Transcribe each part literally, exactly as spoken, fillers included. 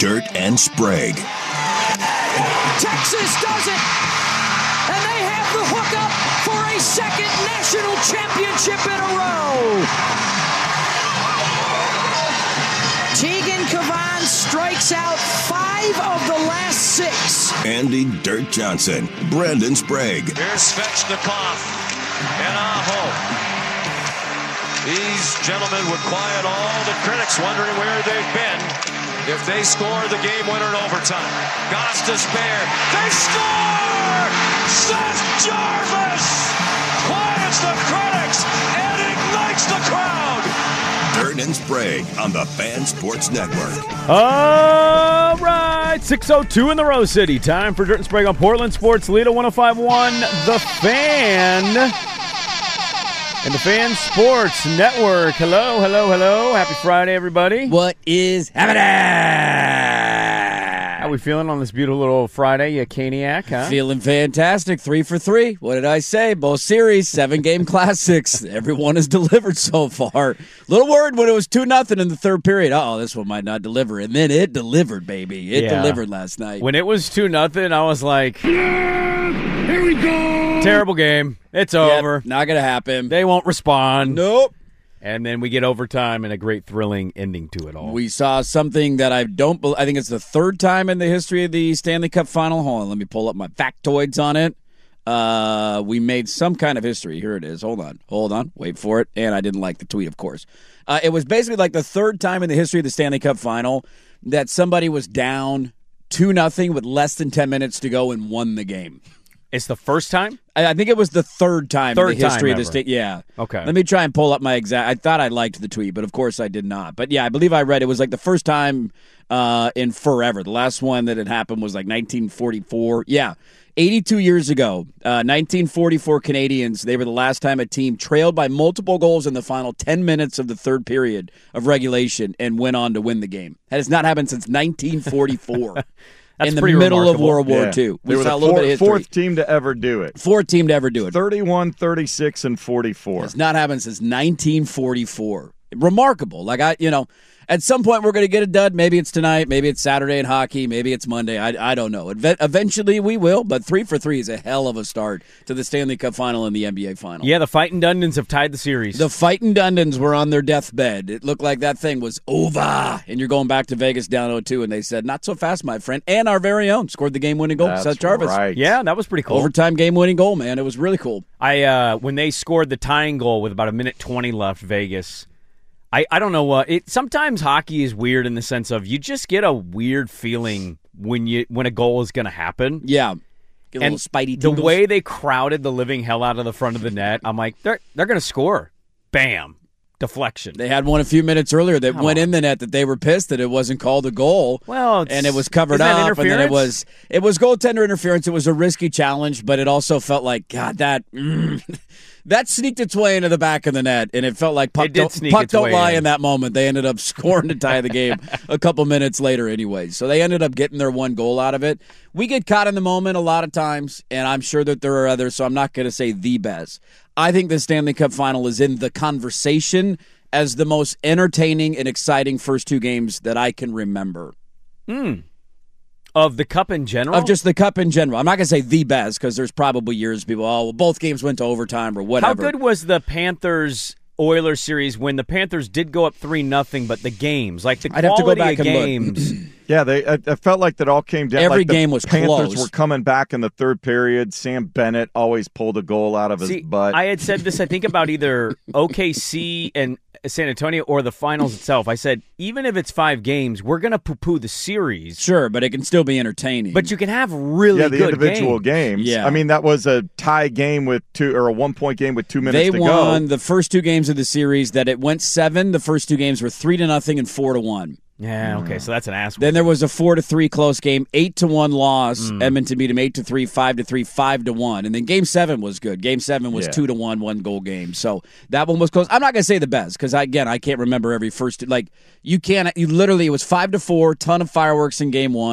Dirt and Sprague. Texas does it, and they have the hookup for a second national championship in a row. Tegan Cavan strikes out five of the last six. Andy Dirt Johnson, Brandon Sprague. Here's Svechnikov and Aho. These gentlemen would quiet all the critics wondering where they've been if they score the game winner in overtime. Goss to spare. They score! Seth Jarvis quiets the critics and ignites the crowd. Dirt and Sprague on the Fan Sports Network. All right, six oh two in the Rose City. Time for Dirt and Sprague on Portland Sports Leader one oh five point one, The Fan. And the Fan Sports Network. Hello, hello, hello. Happy Friday, everybody. What is happening? How we feeling on this beautiful little Friday, you Caniac, huh? Feeling fantastic. Three for three. What did I say? Both series, seven-game classics. Everyone has delivered so far. Little worried when it was two nothing in the third period. Uh-oh, this one might not deliver. And then it delivered, baby. It Yeah. delivered last night. When it was two nothing, I was like, Here we go. terrible game. It's Yep, over. not going to happen. They won't respond. Nope. And then we get overtime and a great thrilling ending to it all. We saw something that I don't bel I think it's the third time in the history of the Stanley Cup Final. Hold on, let me pull up my factoids on it. Uh, we made some kind of history. Here it is. Hold on. Hold on. Wait for it. And I didn't like the tweet, of course. Uh, it was basically like the third time in the history of the Stanley Cup Final that somebody was down two nothing with less than ten minutes to go and won the game. It's the first time? I, I think it was the third time Third in the history time of the ever. state. Yeah. Okay. Let me try and pull up my exact. I thought I liked the tweet, but of course I did not. But yeah, I believe I read it was like the first time uh, in forever. The last one that had happened was like nineteen forty-four. Yeah. eighty-two years ago, uh, nineteen forty-four Canadians, they were the last time a team trailed by multiple goals in the final ten minutes of the third period of regulation and went on to win the game. That has not happened since nineteen forty-four. That's in the pretty middle remarkable. of World War Yeah. Two. They We were saw the a little four- bit of history. fourth team to ever do it. Fourth team to ever do it. thirty-one, thirty-six, and forty-four. It's not happened since nineteen forty-four. Remarkable. Like, I, you know, at some point we're going to get a dud. Maybe it's tonight. Maybe it's Saturday in hockey. Maybe it's Monday. I, I don't know. Eve- Eventually we will, but three for three is a hell of a start to the Stanley Cup Final and the N B A Final. Yeah, the Fightin' Dundons have tied the series. The Fightin' Dundons were on their deathbed. It looked like that thing was over. And you're going back to Vegas down oh two, and they said, not so fast, my friend. And our very own scored the game-winning goal, That's Seth Jarvis. right. yeah, that was pretty cool. Overtime game-winning goal, man. It was really cool. I uh, when they scored the tying goal with about a minute twenty left, Vegas. I, I don't know what it. Sometimes hockey is weird in the sense of you just get a weird feeling when you when a goal is going to happen. Yeah. Get a And little spidey the tingles. way they crowded the living hell out of the front of the net, I'm like, they're they're going to score. Bam, deflection. They had one a few minutes earlier that Come went on. in the net that they were pissed that it wasn't called a goal. Well, it's- and it was covered isn't that up, and then it interference? was it was goaltender interference. It was a risky challenge, but it also felt like God that mm, that sneaked its way into the back of the net, and it felt like puck It did don't, sneak puck its don't way lie in. in that moment. They ended up scoring to tie the game a couple minutes later, anyway. So they ended up getting their one goal out of it. We get caught in the moment a lot of times, and I'm sure that there are others. So I'm not going to say the best. I think the Stanley Cup Final is in the conversation as the most entertaining and exciting first two games that I can remember. Of the cup in general? Of just the Cup in general. I'm not going to say the best because there's probably years people, oh, well, both games went to overtime or whatever. How good was the Panthers Oilers series when the Panthers did go up three nothing, but the games, like the I'd have to go quality back of and look. games. Yeah, they. I, I felt like that all came down. Every like the game was Panthers close. were coming back in the third period. Sam Bennett always pulled a goal out of his See, butt. I had said this, I think, about either O K C and San Antonio or the finals itself. I said, even if it's five games, we're going to poo-poo the series. Sure, but it can still be entertaining. But you can have really yeah, the good individual games. games. Yeah. I mean, that was a tie game with two or a one point game with two minutes they to won go. the first two games of the series that it went seven. The first two games were three to nothing and four to one. Yeah, okay, so that's an ass. Then there was a four to three close game, eight to one loss. Mm. Edmonton beat them eight to three, five to three, five to one, and then game seven was good. Game seven was Yeah. two to one, one goal game. So that one was close. I'm not gonna say the best because again I can't remember every first like you can't. You literally it was five to four, ton of fireworks in game one.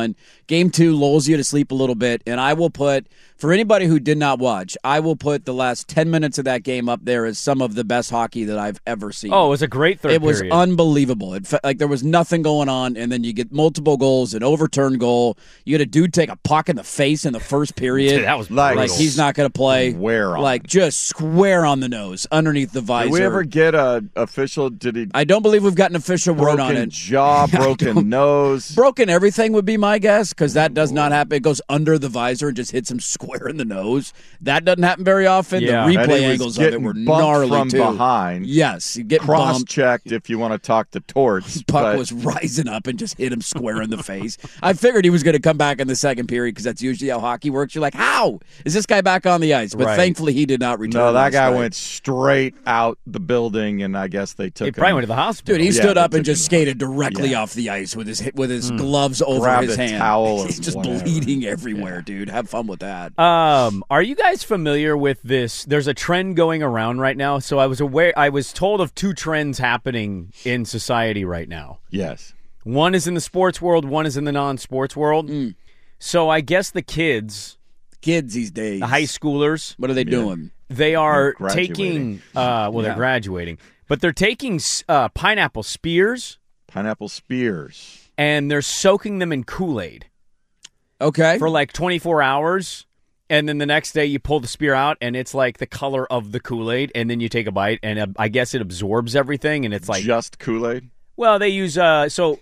Game two lulls you to sleep a little bit, and I will put, for anybody who did not watch, I will put the last ten minutes of that game up there as some of the best hockey that I've ever seen. Oh, it was a great third It was period. unbelievable. It felt like there was nothing going on, and then you get multiple goals, an overturned goal. You had a dude take a puck in the face in the first period. Dude, that was Like- Like, he's not going to play. Where on? Like, just square on the nose, underneath the visor. Did we ever get a official? Did he I don't believe we've got an official word on broken it. jaw, broken nose? Broken everything would be my guess, because that does not happen. It goes under the visor and just hits him square in the nose. That doesn't happen very often. Yeah. The And replay he was angles of it getting were bumped gnarly from too. behind. Yes, you get bumped. Cross-checked if you want to talk to Torts. Puck but was rising up and just hit him square in the face. I figured he was going to come back in the second period because that's usually how hockey works. You're like, how is this guy back on the ice? But Right. thankfully, he did not return. no, that last guy night. went straight out the building, and I guess they took He him. probably went to the hospital. Dude, he Yeah, stood they up and took just him to the skated directly Yeah. off the ice with his with his gloves over Grabbed his a hand. towel or He's just whatever. bleeding everywhere, dude. Have fun with that. Um, are you guys familiar with this? There's a trend going around right now. So I was aware, I was told of two trends happening in society right now. Yes. One is in the sports world, one is in the non-sports world. Mm. So I guess the kids, Kids these days, the high schoolers, what are they doing? they are Graduating. taking, uh, well, Yeah. they're graduating, but they're taking uh, pineapple spears Pineapple spears. and they're soaking them in Kool-Aid Okay, for like twenty-four hours. And then the next day you pull the spear out and it's like the color of the Kool-Aid. And then you take a bite and uh, I guess it absorbs everything. And it's like, Just Kool-Aid? well, they use, uh, so,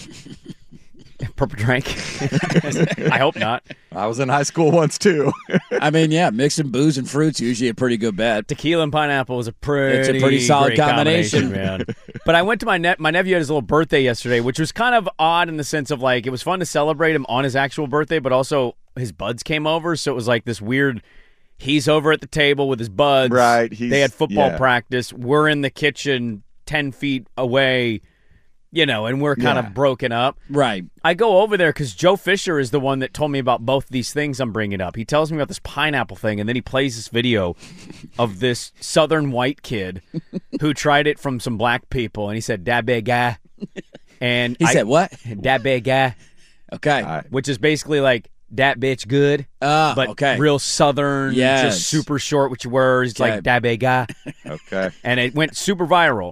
purple drink. I hope not. I was in high school once, too. I mean, yeah, mixing booze and fruits usually a pretty good bet. Tequila and pineapple is a pretty, It's a pretty solid great combination. man. But I went to my ne- my nephew had his little birthday yesterday, which was kind of odd in the sense of like it was fun to celebrate him on his actual birthday, but also his buds came over, so it was like this weird. He's over at the table with his buds. Right, he's- They had football yeah. practice. We're in the kitchen ten feet away, you know, and we're kind Yeah. of broken up. Right. I go over there because Joe Fisher is the one that told me about both these things I'm bringing up. He tells me about this pineapple thing, and then he plays this video of this southern white kid who tried it from some black people, and he said, "Dat big guy." And He I- said what? "Dat big guy," Okay. All right. which is basically like, "Dat bitch good," Ah, but okay. real southern, Yes. just super short, which words, Okay. like, "Dat big guy." Okay. And it went super viral.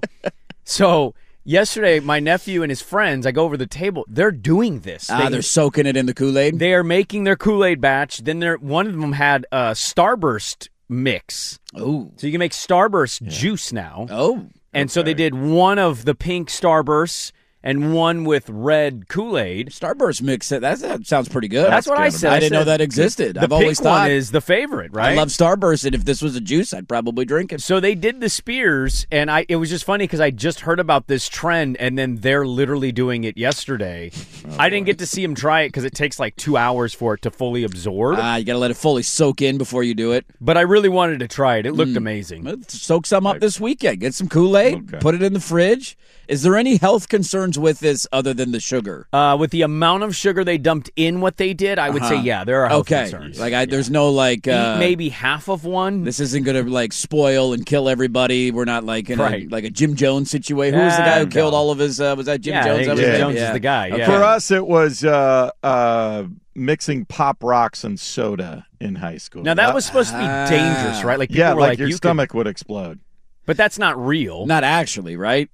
So yesterday, my nephew and his friends, I go over to the table, they're doing this. Ah, They- they're soaking it in the Kool-Aid. they are making their Kool-Aid batch. Then they're, one of them had a Starburst mix. Oh. So you can make Starburst juice now. Oh. And so they did one of the pink Starbursts and one with red Kool-Aid. Starburst mix. That, that sounds pretty good. That's what I said. I I didn't know said that existed. The I've pink always thought one is the favorite, right? I love Starburst, and if this was a juice, I'd probably drink it. So they did the spears, and I it was just funny because I just heard about this trend, and then they're literally doing it yesterday. Oh, I didn't get to see them try it because it takes like two hours for it to fully absorb. Ah, you got to let it fully soak in before you do it. but I really wanted to try it. It Mm. looked amazing. Let's soak some up this weekend. Get some Kool-Aid, Okay. put it in the fridge. Is there any health concerns with this other than the sugar? Uh, with the amount of sugar they dumped in what they did, I would say, yeah, there are health okay. concerns. Like, I, there's no, like... Uh, Eat maybe half of one. This isn't going to, like, spoil and kill everybody. We're not, like, in Right. a, like a Jim Jones situation. Who was the guy who Ah, killed no. all of his... Uh, was that Jim Yeah, I Jones? think That was Jim his Jones name? is the guy, Okay. yeah. For us, it was uh, uh, mixing Pop Rocks and soda in high school. Now, that was supposed to be Ah. dangerous, right? Like, people yeah, were like, like, your you could- stomach would explode. but that's not real. Not actually, right?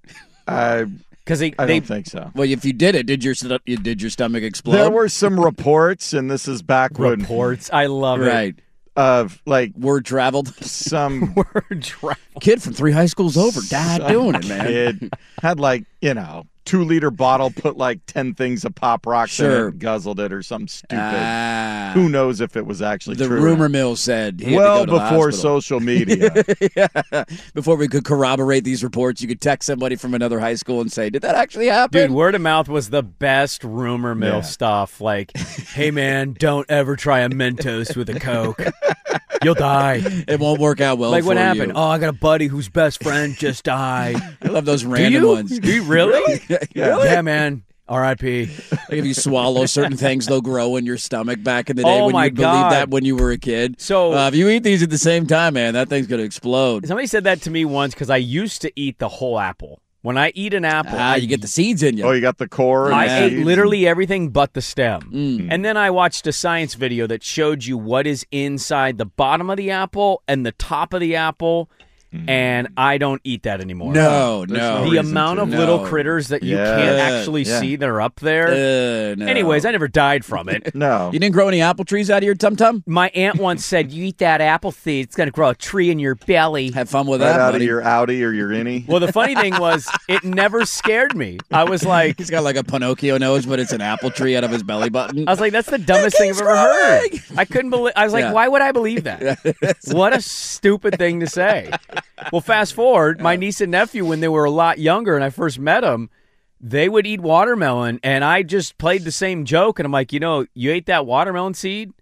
I Because they, I they don't think so. Well, if you did it, did your stu- you did your stomach explode? There were some reports, and this is back when reports. I love right. of like Word traveled. some it. Word travel. Kid from three high schools over died some doing it, man. kid had like you know two liter bottle, put like ten things of Pop Rocks in Sure. it, and guzzled it or something stupid. Ah. Who knows if it was actually The true? or rumor not. mill said he had to well go to the before hospital. social media. Before we could corroborate these reports, you could text somebody from another high school and say, "Did that actually happen?" Dude, word of mouth was the best rumor mill Yeah. stuff. Like, hey, man, don't ever try a Mentos with a Coke. You'll die. It won't work out well. Like, what for happened? you. Oh, I got a buddy whose best friend just died. I love those Do random you? ones. Do you really? yeah. Yeah, man. R I P Like if you swallow certain things, they'll grow in your stomach. Back in the day, Oh, when my you believed God. that when you were a kid. So- uh, if you eat these at the same time, man, that thing's gonna explode. Somebody said that to me once because I used to eat the whole apple. When I eat an apple, Ah, I, you get the seeds in you. Oh, you got the core. And I the ate seeds literally everything but the stem. Mm. And then I watched a science video that showed you what is inside the bottom of the apple and the top of the apple. And I don't eat that anymore. No, There's no. no The reason amount to. of No. little critters that you Yeah. can't actually Yeah. see that are up there. Uh, no. Anyways, I never died from it. No. You didn't grow any apple trees out of your tum-tum? My aunt once said, you eat that apple seed, it's going to grow a tree in your belly. Have fun with Right that, out buddy. of your Audi or your innie. Well, the funny thing was, it never scared me. I was like, He's got like a Pinocchio nose, but it's an apple tree out of his belly button. I was like, that's the dumbest thing I've ever heard. I couldn't believe. I was like, Yeah. why would I believe that? What a stupid thing to say. Well, fast forward, my niece and nephew, when they were a lot younger and I first met them, they would eat watermelon, and I just played the same joke. And I'm like, you know, you ate that watermelon seed.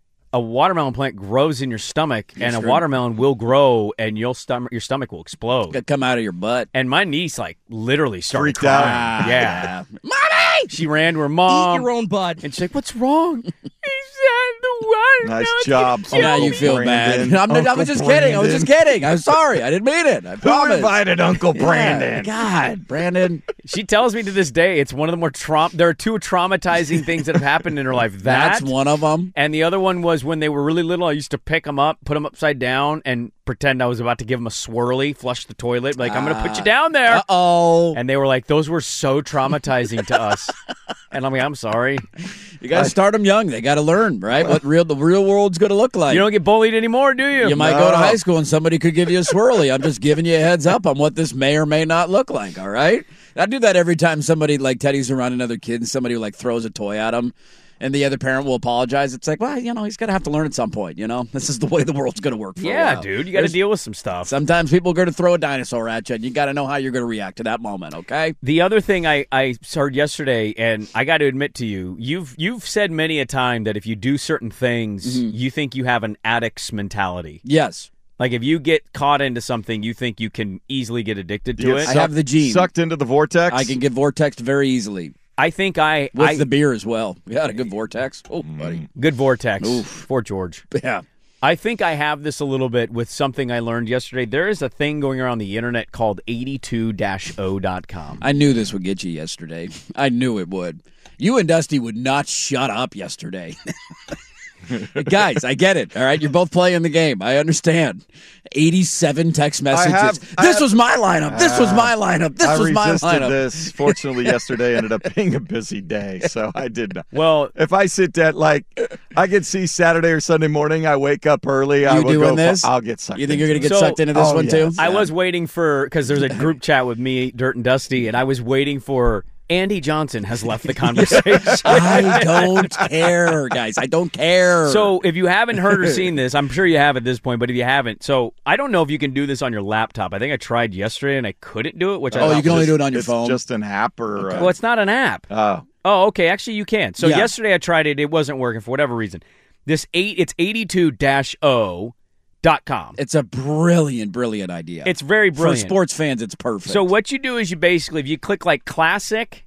A watermelon plant grows in your stomach, and a true. watermelon will grow, and your stomach your stomach will explode. Could come out of your butt. And my niece, like, literally started Freaked out. crying. Yeah. Mommy! She ran to her Eat mom, your own bud. and she's like, what's wrong? He said the watermelon. Nice job. Oh, now you feel Brandon. bad. I'm, I Uncle was just kidding. I was just Brandon. kidding. I'm sorry. I didn't mean it. I Who promise. invited Uncle Yeah. Brandon? God, Brandon. She tells me to this day it's one of the more traum. There are two traumatizing things that have happened in her life. That That's one of them. and the other one was when they were really little. I used to pick them up, put them upside down, and pretend I was about to give them a swirly, flush the toilet. Like I'm going to put you down there. Uh-oh. And they were like, "Those were so traumatizing to us." And I'm like, "I'm sorry. You got to start them young. They got to learn, right? What real the real world's going to look like. You don't get bullied anymore, do you?" You might No. go to high school and somebody could give you a swirly. I'm just giving you a heads up on what this may or may not look like, all right? I do that every time somebody, like Teddy's around another kid and somebody like throws a toy at him and the other parent will apologize. It's like, well, you know, he's going to have to learn at some point, you know? This is the way the world's going to work for a Yeah, while. dude, you got to There's- deal with some stuff. Sometimes people are going to throw a dinosaur at you, and you got to know how you're going to react to that moment, okay? The other thing I, I heard yesterday, and I got to admit to you, you've you've said many a time that if you do certain things, Mm-hmm. you think you have an addict's mentality. Yes. Like if you get caught into something, you think you can easily get addicted to You it. get I have the gene. Sucked into the vortex. I can get vortexed very easily I think I, with I the beer as well. You got a good vortex. Oh, buddy. good vortex Oof. for George. Yeah. I think I have this a little bit with something I learned yesterday. There is a thing going around the internet called eighty-two O dot com. I knew this would get you yesterday. I knew it would. You and Dusty would not shut up yesterday. Guys, I get it. All right, you're both playing the game. I understand. eighty-seven text messages. have- I this have- was my lineup. This was my lineup. This I was my resisted lineup. this. Fortunately, yesterday ended up being a busy day, so I did not. Well, If I sit down, like, I could see Saturday or Sunday morning, I wake up early, I You will doing go. this? I'll get sucked. You think you're going to into get So- sucked into this Oh, one yes. too? I was waiting for, because there's a group chat with me, Dirt and Dusty, and I was waiting for Andy Johnson has left the conversation. I don't care, guys. I don't care. So if you haven't heard or seen this, I'm sure you have at this point, but if you haven't, so I don't know if you can do this on your laptop. I think I tried yesterday and I couldn't do it, which I Oh, thought you can was- only do it on your It's phone. just an app or. Uh, Well, it's not an app. oh, Oh, okay. Actually, you can. So Yeah. yesterday I tried it. It wasn't working for whatever reason. This eight, it's eighty-two O dot com. It's a brilliant, brilliant idea. It's very brilliant. For sports fans, it's perfect. So what you do is you basically, if you click like classic,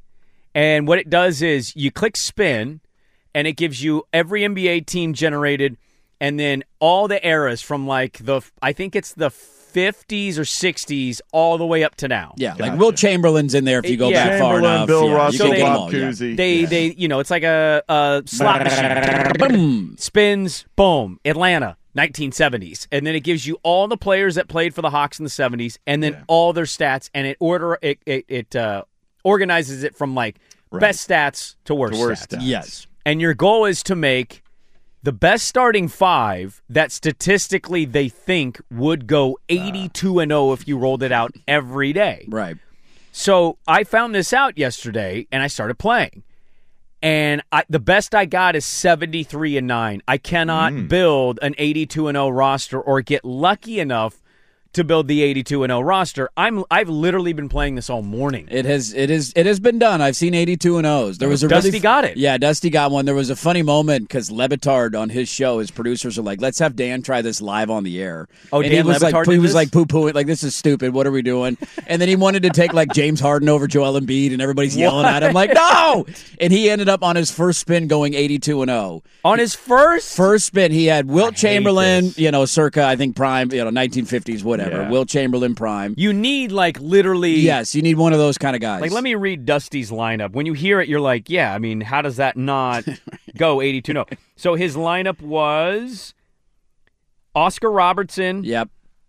and what it does is you click spin, and it gives you every N B A team generated, and then all the eras from like the, I think it's the fifties or sixties all the way up to now. Yeah, like Gotcha. Will Chamberlain's in there if you go Yeah. back far Chamberlain, enough. Bill yeah, you Russell, can get them Bob all, yeah. Cousy. They, Yeah. they, you know, it's like a, a slot machine. Boom. Spins, boom, Atlanta, nineteen seventies, and then it gives you all the players that played for the Hawks in the seventies, and then Yeah. all their stats, and it order it it, it uh, organizes it from like Right. best stats to worst, To worst stats. stats. Yes. And your goal is to make the best starting five that statistically they think would go eighty-two and oh if you rolled it out every day. Right. So I found this out yesterday, and I started playing. And I, the best I got is seventy-three and nine. I cannot build an eighty-two and oh roster or get lucky enough to build the eighty-two and oh roster. I'm I've literally been playing this all morning. It has it is it has been done. I've seen eighty-two and O's. There was a Dusty really, got it. Yeah, Dusty got one. There was a funny moment because Lebitard on his show, his producers are like, "Let's have Dan try this live on the air." Oh, and Dan he was Lebitard like, did he was this? like poo pooing, like this is stupid. What are we doing? And then he wanted to take like James Harden over Joel Embiid, and everybody's yelling at him like, "No!" And he ended up on his first spin going eighty-two and oh. On his first, First spin, he had Wilt hate Chamberlain, this. you know, circa I think prime, you know, nineteen fifties, whatever. whatever. Yeah. Wilt Chamberlain prime. You need, like, literally... Yes, you need one of those kind of guys. Like, let me read Dusty's lineup. When you hear it, you're like, yeah, I mean, how does that not go eighty-two? No. So his lineup was Oscar Robertson. Yep.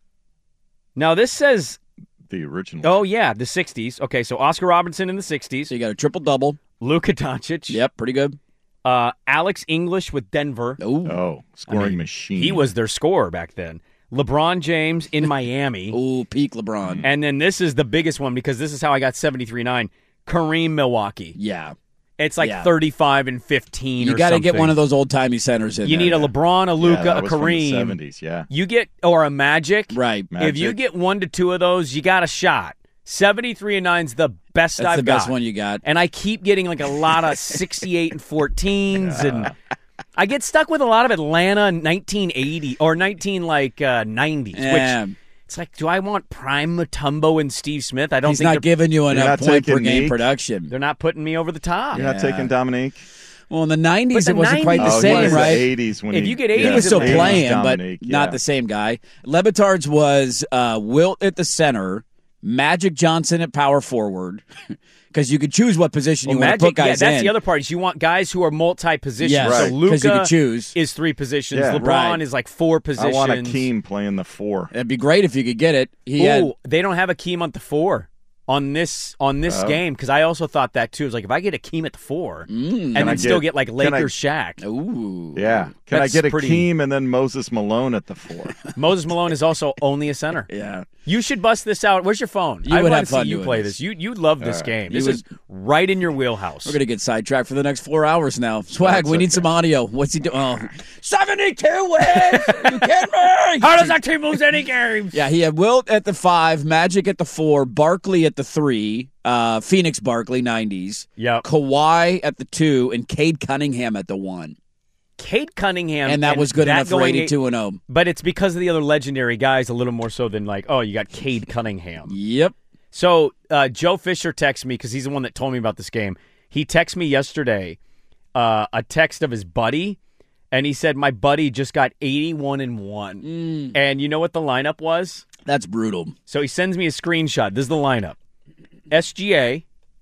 Now, this says... The original. Oh, yeah, the sixties. Okay, so Oscar Robertson in the sixties. So you got a triple-double. Luka Doncic. Yep, pretty good. Uh, Alex English with Denver. Ooh. Oh, scoring I mean, machine. He was their scorer back then. LeBron James in Miami. Ooh, peak LeBron. And then this is the biggest one because this is how I got seventy-three nine. Kareem Milwaukee. Yeah. It's like Yeah. thirty-five and fifteen You or got to something. get one of those old-timey centers in You there. need a LeBron, a Yeah, Luka, that a was from the Kareem. seventies, yeah. You get, or a Magic. Right. If you Magic. get one to two of those, you got a shot. seventy-three and nine's the best That's I've the got. best one you got. And I keep getting like a lot of sixty-eight and fourteens, and I get stuck with a lot of Atlanta nineteen eighty or nineteen like uh, nineties. Yeah. Which it's like, do I want prime Mutombo and Steve Smith? I don't He's think not they're, giving you not enough point per taking game Meek? production. they're not putting me over the top. You're not Yeah. taking Dominique? Well, in the nineties, But it the wasn't quite the oh, same, he was right? the eighties when If he, you get yeah, eighties He was still eighties playing, but Dominique, not yeah. the same guy. Lebitard's was uh, Wilt at the center, Magic Johnson at power forward, because you could choose what position Well, you want Magic, to put guys yeah, that's in. the other part. Is you want guys who are multi-position. Yes, so right. Luka 'Cause you could choose. is three positions. Yeah. LeBron Right. is like four I positions. want Akeem playing the four. It'd be great if you could get it. He Ooh, had they don't have Akeem on the four on this on this Oh. game because I also thought that too. It was like if I get Akeem at the four and then I still get- get like can I- Lakers Shaq. ooh, Yeah. Can That's I get pretty- Akeem and then Moses Malone at the four? Moses Malone is also only a center. yeah. You should bust this out. Where's your phone? You I would wanna have fun see you doing play this. this. You you love this game. You This would- is right in your wheelhouse. We're gonna get sidetracked for the next four hours now. Swag, That's we need okay. some audio. What's he doing? Oh. seventy-two wins. Are you kidding me? How does that team lose any games? Yeah, he had Wilt at the five, Magic at the four, Barkley at the three, uh, Phoenix Barkley, nineties, Yep. Kawhi at the two, and Cade Cunningham at the one. Cade Cunningham, And that was good enough for going eight- eighty-two and oh. But it's because of the other legendary guys a little more so than like, oh, you got Cade Cunningham. Yep. So uh, Joe Fisher texts me because he's the one that told me about this game. He texted me yesterday uh, a text of his buddy, and he said, my buddy just got eighty-one and one. Mm. And you know what the lineup was? That's brutal. So he sends me a screenshot. This is the lineup. S G A,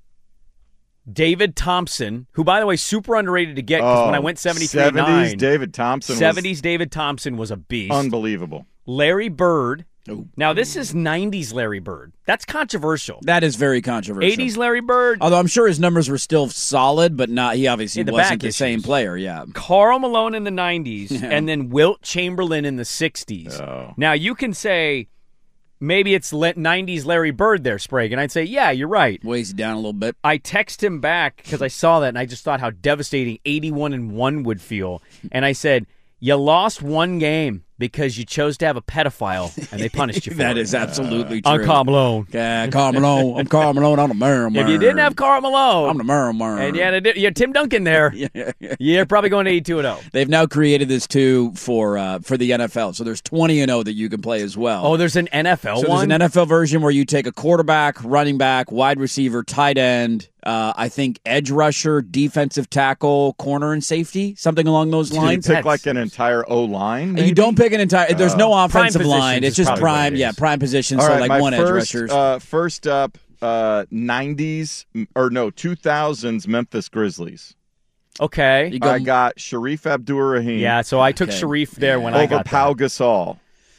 David Thompson, who, by the way, super underrated to get because when I went seventy-three nine, seventies David Thompson seventies David Thompson was a beast. was unbelievable. Larry Bird. Ooh. Now, this is nineties Larry Bird. That's controversial. That is very controversial. eighties Larry Bird, Although I'm sure his numbers were still solid, but not. He obviously Yeah, the wasn't back the same issues. player. Yeah. Karl Malone in the nineties, Yeah. and then Wilt Chamberlain in the sixties. Oh. Now, you can say maybe it's le- nineties Larry Bird there, Sprague, and I'd say, yeah, you're right. Weighs it down a little bit. I text him back because I saw that, and I just thought how devastating eighty-one and one would feel. And I said, you lost one game because you chose to have a pedophile, and they punished you for That it. is absolutely true. On Karl Malone. Yeah, Karl Malone. I'm Karl Malone. I'm the man. If you didn't have Karl Malone, I'm the man. man. and you had, a, you had Tim Duncan there, you're probably going to eighty-two and oh. They've now created this too for uh, for the N F L. So there's twenty and oh that you can play as well. Oh, there's an N F L so one? there's an N F L version where you take a quarterback, running back, wide receiver, tight end, uh, I think edge rusher, defensive tackle, corner, and safety, something along those Do you lines. pick like an entire O line? You don't pick an entire. There's no offensive Prime line. positions It's is just probably what prime. it Yeah, is. prime positions. All so right, like my one edge first, rushers. Uh, first up, uh, nineties or no two thousands Memphis Grizzlies. Okay. You go- I got Sharif Abdur-Rahim. Yeah, so I took Okay. Sharif there when I over got Pau that. Gasol.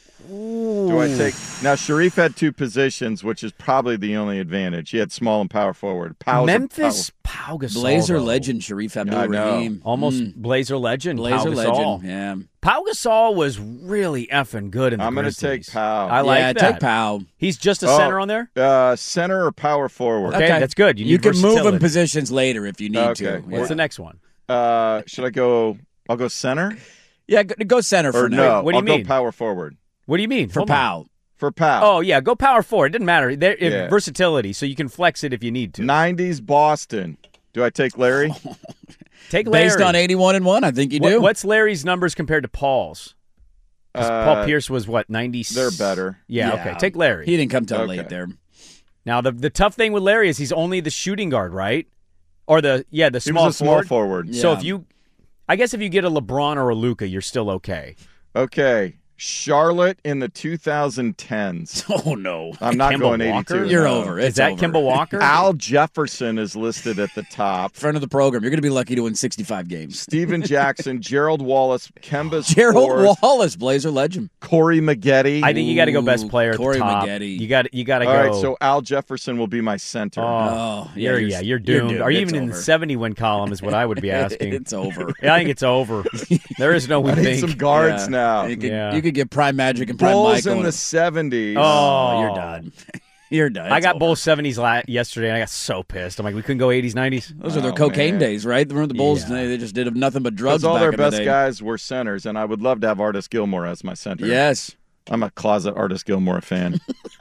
Do I take now? Sharif had two positions, which is probably the only advantage. He had small and power forward. Pau's a Memphis Pau Gasol. Blazer though. legend Sharif I Abdul-Rahim. Almost Mm. Blazer legend. Blazer Pau Gasol. legend. Yeah. Pau Gasol was really effing good in the I'm gonna Grizzlies. take Pau. I like yeah, that. take Powell. He's just a Oh, center on there? Uh, center or power forward? Okay, that's good. You, You need can move versatility. in positions later if you need Okay. to. What's the next one? Uh, should I go? I'll go center Yeah, go, go center for or now. no? what do you I'll mean? go power forward What do you mean? For Hold on. Powell. for Pau. Oh, yeah, go power forward. It didn't matter. There, if Yeah. versatility, so you can flex it if you need to. nineties Boston. Do I take Larry? Take Larry. Based on eighty-one and one, I think you What- do. what's Larry's numbers compared to Paul's? 'Cause Uh, Paul Pierce was, what, ninety? they're better. Yeah, Yeah. okay. Take Larry. He didn't come till Okay. late there. Now, the the tough thing with Larry is he's only the shooting guard, right? Or the, yeah, the He small was a small forward. forward. So Yeah. if you, I guess if you get a LeBron or a Luka, you're still okay. Okay. Charlotte in the two thousand tens. Oh, no. I'm not Kemba going Walker? eighty-two. You're no. over. It's Is that over. Kemba Walker? Al Jefferson is listed at the top. Friend of the program. You're going to be lucky to win sixty-five games. Steven Jackson, Gerald Wallace, Kemba Gerald Spores, Wallace, Blazer legend. Corey Maggette. I think you got to go best Ooh, player at Corey the top. Maggette. You got you got to All go. right, so Al Jefferson will be my center. Oh, Oh, yeah, you're, you're- yeah, you're you're doomed. doomed. Are you It's even in the over. seventy win column? Is what I would be asking. It's over. Yeah, I think it's over. There is no we I need think. some guards Yeah. now. You could, Yeah. you could get Prime Magic and Prime Bulls Michael. in the and- seventies. Oh, you're done. You're done. I It's got over. Bulls seventies la- yesterday, and I got so pissed. I'm like, we couldn't go eighties, nineties. Those are their Oh, cocaine man. days, right? Remember the Bulls? Yeah. They, they just did nothing but drugs Because all back their in the best day. guys were centers, and I would love to have Artis Gilmore as my center. Yes. I'm a closet Artis Gilmore fan.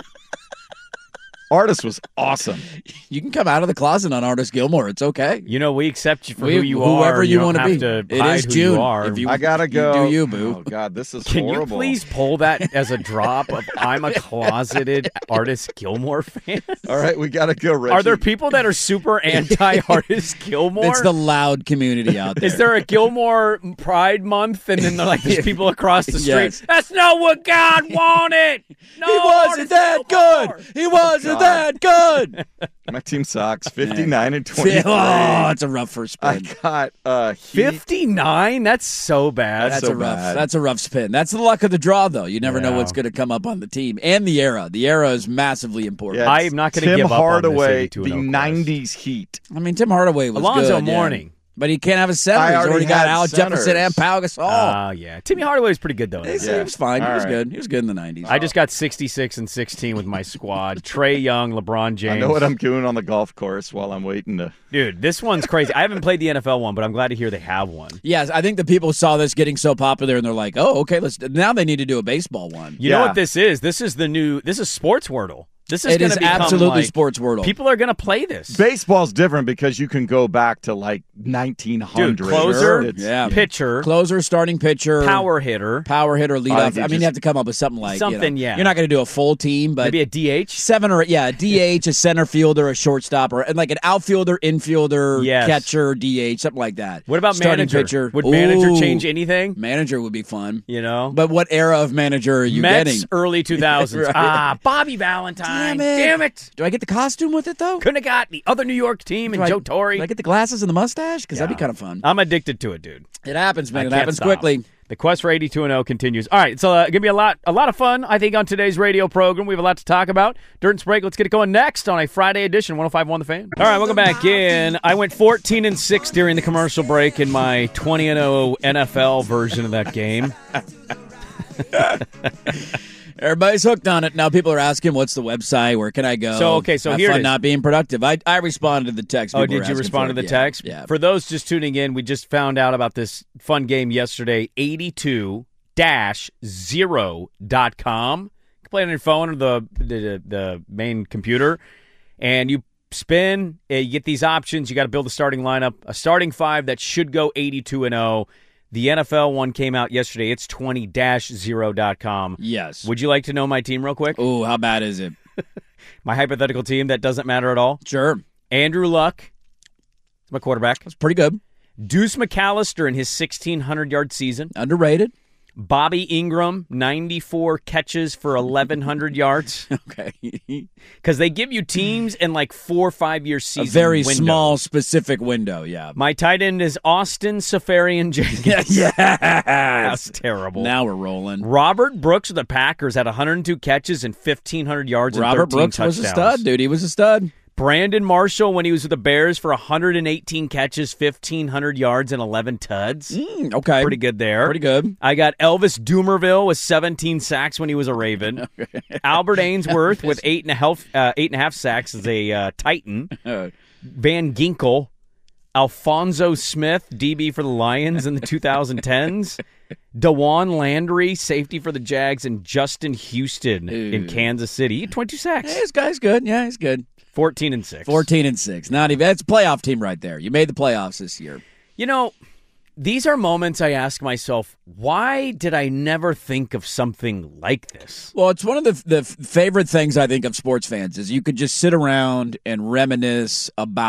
Artis was awesome. You can come out of the closet on Artis Gilmore. It's okay. You know, we accept you for We- who you whoever are. you don't wanna have be. to It hide is who June. you are. If you- I gotta You go. do you, boo. Oh God, this is Can horrible. you please pull that as a drop of I'm a closeted Artis Gilmore fan? All right, we gotta go. Reggie. Are there people that are super anti Artis Gilmore? It's the loud community out there. Is there a Gilmore Pride Month, and then like there's people across the street? Yes. That's not what God wanted. No, He wasn't Artis that Gilmore. good. He wasn't God. that good. My team sucks. fifty-nine and twenty-three. Oh, it's a rough first I spin. got uh, Heat. fifty-nine? That's so bad. That's so a rough. bad. That's a rough spin. That's the luck of the draw, though. You never know Yeah. what's going to come up on the team and the era. The era is massively important. Yeah, I am not gonna Tim give up on this Hardaway, eighty-two and the oh course. nineties Heat. I mean, Tim Hardaway was Alonzo good, yeah. Mourning. But he can't have a center. I He's already already got had Al Jefferson centers. and Pau Gasol. Oh, yeah. Timmy Hardaway was pretty good, though. He Yeah. was fine. He All was right. good. He was good in the nineties. I just got sixty-six and sixteen with my squad. Trey Young, LeBron James. I know what I'm doing on the golf course while I'm waiting to. Dude, this one's crazy. I haven't played the N F L one, but I'm glad to hear they have one. Yes, I think the people saw this getting so popular, and they're like, "Oh, okay, let's." Now they need to do a baseball one. You Yeah. know what this is? This is the new. This is Sports Wordle. This is It going is to become absolutely like, sports wordle. People are going to play this. Baseball's different because you can go back to like nineteen hundred. Dude, closer, It's- Yeah. pitcher, Closer, starting pitcher, power hitter, power hitter, lead I off. think I you mean, you just- have to come up with something like you know, Something, yeah. You're not going to do a full team, but maybe a D H. seven or yeah, a D H, a center fielder, a shortstop, or and like an outfielder, infielder, Yes. catcher, D H, something like that. What about starting manager? pitcher? Would manager Ooh, change anything? Manager would be fun. You know, But what era of manager are you Mets getting? early two thousands. Right. Ah, Bobby Valentine. Damn it. Damn it. Do I get the costume with it though? Couldn't have got the other New York team and Do I- Joe Torre. Do I get the glasses and the mustache? Because that'd be Yeah. kind of fun. I'm addicted to it, dude. It happens, I man. It can't happens stop. quickly. The quest for eighty-two and oh continues. All right, so uh, gonna be a lot, a lot of fun. I think on today's radio program, we have a lot to talk about. Dirt and Sprague, let's get it going next on a Friday edition. one oh five point one The Fan. All right, welcome back in. I went fourteen and six during the commercial break in my twenty and oh N F L version of that game. Everybody's hooked on it. Now people are asking, what's the website? Where can I go? So, okay, so Have here it fun is. not being productive. I, I responded to the text. Oh, People were did you asking respond for to it. the Yeah, text? Yeah. For those just tuning in, we just found out about this fun game yesterday, eighty-two dash zero dot com. You can play it on your phone or the, the, the main computer, and you spin, uh, you get these options. You got to build a starting lineup, a starting five that should go eighty-two and oh. The N F L one came out yesterday. It's twenty dash zero dot com. Yes. Would you like to know my team real quick? Oh, how bad is it? My hypothetical team that doesn't matter at all. Sure. Andrew Luck, my quarterback. It's pretty good. Deuce McAllister in his sixteen hundred yard season. Underrated. Bobby Ingram, ninety-four catches for eleven hundred yards. Okay. Because they give you teams in like four or five year A season very windows. small, specific window, yeah. My tight end is Austin Safarian Jenkins. Yeah. That's terrible. Now we're rolling. Robert Brooks of the Packers had one hundred two catches and fifteen hundred yards Robert and thirteen Brooks touchdowns. was a stud, dude. He was a stud. Brandon Marshall, when he was with the Bears, for one hundred eighteen catches, fifteen hundred yards, and eleven tuds. Mm, okay. Pretty good there. Pretty good. I got Elvis Doomerville with seventeen sacks when he was a Raven. Albert Ainsworth with eight and a half, uh, eight and a half sacks as a uh, Titan. Uh, Van Ginkel, Alfonso Smith, D B for the Lions in the twenty tens. DeJuan Landry, safety for the Jags, and Justin Houston in Ooh. Kansas City. He had twenty-two sacks. hey, this guy's good. Yeah, he's good. fourteen and six. fourteen and six. Not even. That's a playoff team right there. You made the playoffs this year. You know, these are moments I ask myself, why did I never think of something like this? Well, it's one of the the favorite things I think of sports fans is you could just sit around and reminisce about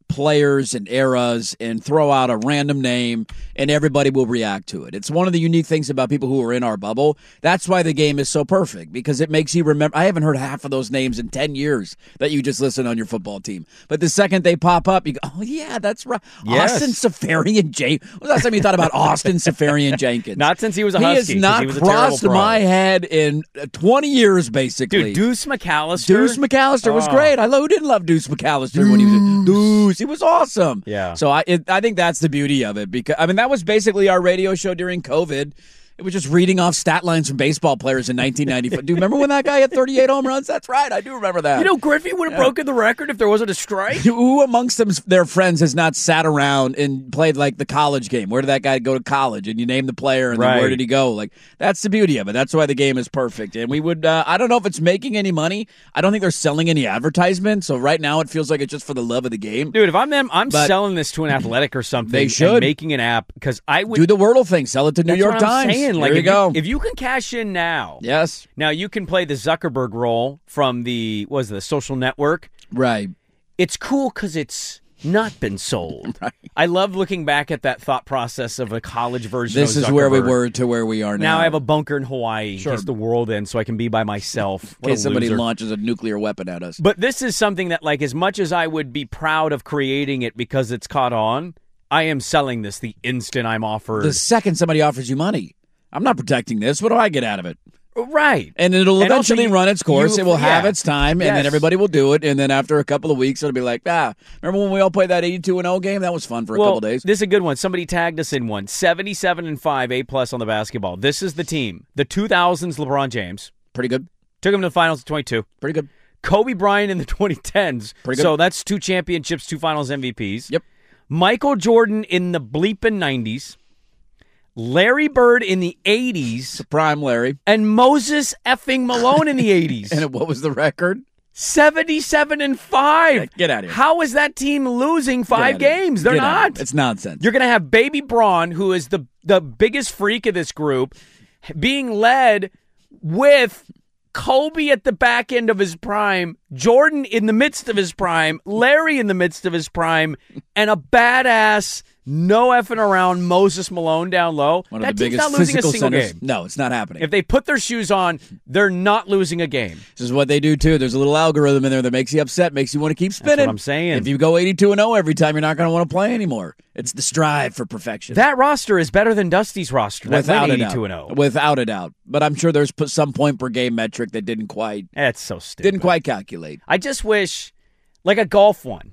players and eras and throw out a random name and everybody will react to it. It's one of the unique things about people who are in our bubble. That's why the game is so perfect, because it makes you remember. I haven't heard half of those names in ten years that you just listen on your football team. But the second they pop up, you go, oh, yeah, that's right. Yes. Austin Safarian Jenkins. When was the last time you thought about Austin Safarian Jenkins? Not since he was a he Husky. He has not he was crossed a my head in twenty years, basically. Dude, Deuce McAllister. Deuce McAllister was Oh. great. I love, who didn't love Deuce McAllister when he was Deuce? He was awesome. Yeah. So I it, I think that's the beauty of it, because I mean that was basically our radio show during COVID. It was just reading off stat lines from baseball players in nineteen ninety-five. Do you remember when that guy had thirty-eight home runs? That's right. I do remember that. You know, Griffey would have broken the record if there wasn't a strike. Who amongst them, their friends, has not sat around and played like the college game? Where did that guy go to college? And you name the player, and Right. then where did he go? Like, that's the beauty of it. That's why the game is perfect. And we would, uh, I don't know if it's making any money. I don't think they're selling any advertisements. So right now it feels like it's just for the love of the game. Dude, if I'm them, I'm But selling this to an athletic or something. They should. And making an app, because I would Do the Wordle thing. Sell it to New That's York what I'm Times. saying. There Like, you if go. If you can cash in now, yes. now you can play the Zuckerberg role from the what was it, the social network. Right. It's cool because it's not been sold. Right. I love looking back at that thought process of a college version. This of is where we Zuckerberg. were to where we are now. Now I have a bunker in Hawaii Sure. in case the world ends, so I can be by myself. in What a case somebody loser. launches a nuclear weapon at us. But this is something that, like, as much as I would be proud of creating it because it's caught on, I am selling this the instant I'm offered. The second somebody offers you money, I'm not protecting this. What do I get out of it? Right. And it'll And also eventually you- run its course. you- It will have yeah. its time, and Yes. then everybody will do it. And then after a couple of weeks, it'll be like, ah, remember when we all played that eighty-two and oh game? That was fun for a well, couple days. This is a good one. Somebody tagged us in one. seventy-seven and five, A plus on the basketball. This is the team. The two thousands, LeBron James. Pretty good. Took him to the finals at twenty-two. Pretty good. Kobe Bryant in the twenty tens. Pretty good. So that's two championships, two finals M V Ps. Yep. Michael Jordan in the bleeping nineties. Larry Bird in the eighties. Prime Larry. And Moses effing Malone in the eighties. And what was the record? seventy-seven and five. Get out of here. How is that team losing five Get out of here. games? They're Get out of not. here. It's nonsense. You're going to have Baby Braun, who is the, the biggest freak of this group, being led with Kobe at the back end of his prime, Jordan in the midst of his prime, Larry in the midst of his prime, and a badass, no effing around Moses Malone down low. One of that the team's biggest not losing a physical single centers. game. No, it's not happening. If they put their shoes on, they're not losing a game. This is what they do too. There's a little algorithm in there that makes you upset, makes you want to keep spinning. That's what I'm saying. If you go eighty-two and oh every time, you're not going to want to play anymore. It's the strive for perfection. That roster is better than Dusty's roster. That Without went a doubt. eighty-two and oh. Without a doubt. But I'm sure there's p- some point per game metric that didn't quite That's so stupid. didn't quite calculate. I just wish, like a golf one.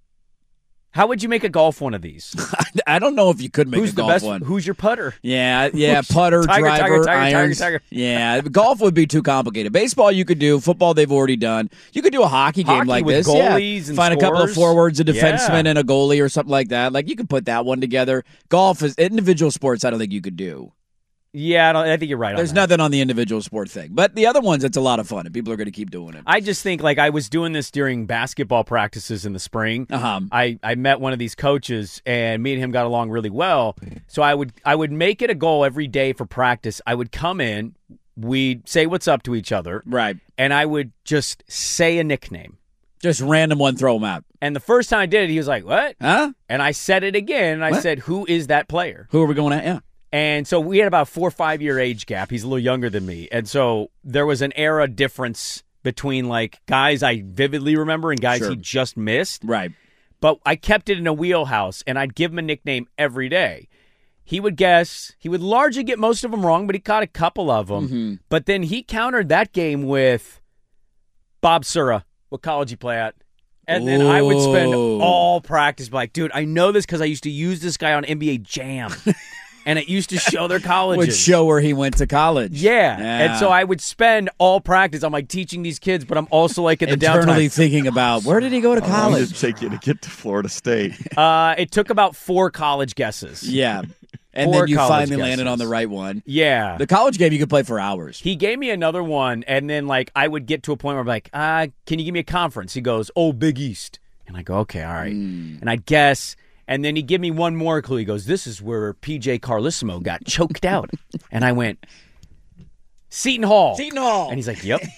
How would you make a golf one of these? I don't know if you could make Who's a the golf best one. Who's your putter? Yeah, yeah, Who's- putter, Tiger, driver, Tiger, Tiger, Tiger, irons. Tiger. Yeah, golf would be too complicated. Baseball you could do. Football they've already done. You could do a hockey game Hockey like with this. goalies yeah. and Find a couple of scores. forwards, a defenseman, Yeah. and a goalie or something like that. Like you could put that one together. Golf is individual sports. I don't think you could do. Yeah, I, don't, I think you're right There's on that. nothing on the individual sport thing. But the other ones, it's a lot of fun, and people are going to keep doing it. I just think, like, I was doing this during basketball practices in the spring. Uh-huh. I, I met one of these coaches, and me and him got along really well. So I would I would make it a goal every day for practice. I would come in, we'd say what's up to each other, Right. and I would just say a nickname. Just random one, throw them out. And the first time I did it, he was like, what? Huh? And I said it again, and I What? said, who is that player? Who are we going at? Yeah. And so we had about a four or five year age gap. He's a little younger than me. And so there was an era difference between like guys I vividly remember and guys Sure. he just missed. Right. But I kept it in a wheelhouse and I'd give him a nickname every day. He would guess. He would largely get most of them wrong, but he caught a couple of them. Mm-hmm. But then he countered that game with Bob Sura. What college you play at? And then I would spend Ooh. all practice like, dude, I know this because I used to use this guy on N B A Jam. And it used to show their colleges. Would show where he went to college. Yeah. Yeah. And so I would spend all practice. I'm like teaching these kids, but I'm also like in the Internally downtime. thinking about where did he go to How long did college? it take you to get to Florida State? Uh, it took about four college guesses. Yeah. And Four then you college finally landed guesses. on the right one. Yeah. The college game you could play for hours. He gave me another one, and then like I would get to a point where I'm like, uh, can you give me a conference? He goes, oh, Big East. And I go, okay, all right. Mm. And I guess, and then he give me one more clue. He goes, this is where P J Carlissimo got choked out. And I went, Seton Hall. Seton Hall. And he's like, yep.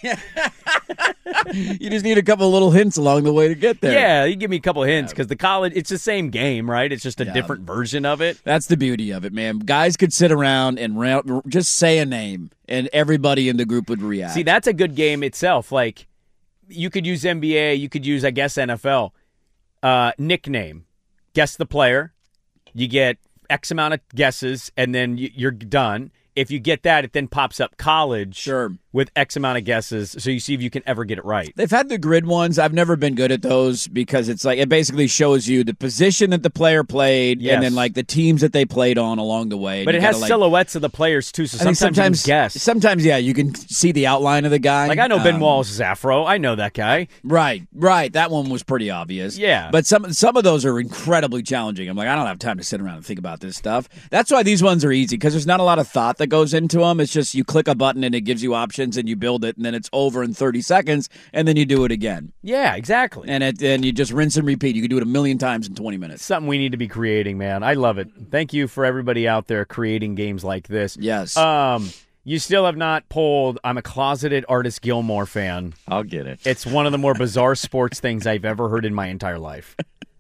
You just need a couple little hints along the way to get there. Yeah, you give me a couple hints because the college, it's the same game, right? It's just a Yeah. different version of it. That's the beauty of it, man. Guys could sit around and ra- just say a name, and everybody in the group would react. See, that's a good game itself. Like, you could use N B A, you could use, I guess, N F L. Uh, nickname. Guess the player. You get X amount of guesses, and then you- you're done. If you get that, it then pops up college Sure. with X amount of guesses, so you see if you can ever get it right. They've had the grid ones. I've never been good at those because it's like it basically shows you the position that the player played Yes. and then like the teams that they played on along the way. But You it has gotta, like, silhouettes of the players, too, so I think sometimes, sometimes you can guess. Sometimes, yeah, you can see the outline of the guy. Like, I know Ben Um, Wallace's afro. I know that guy. Right, right. That one was pretty obvious. Yeah. But some some of those are incredibly challenging. I'm like, I don't have time to sit around and think about this stuff. That's why these ones are easy because there's not a lot of thought that goes into them. It's just you click a button and it gives you options and you build it and then it's over in thirty seconds and then you do it again. Yeah, exactly. And it and you just rinse and repeat. You can do it a million times in twenty minutes. Something we need to be creating, man. I love it. Thank you for everybody out there creating games like this. Yes. Um, you still have not polled. I'm a closeted Artist Gilmore fan. I'll get it. It's one of the more bizarre sports things I've ever heard in my entire life.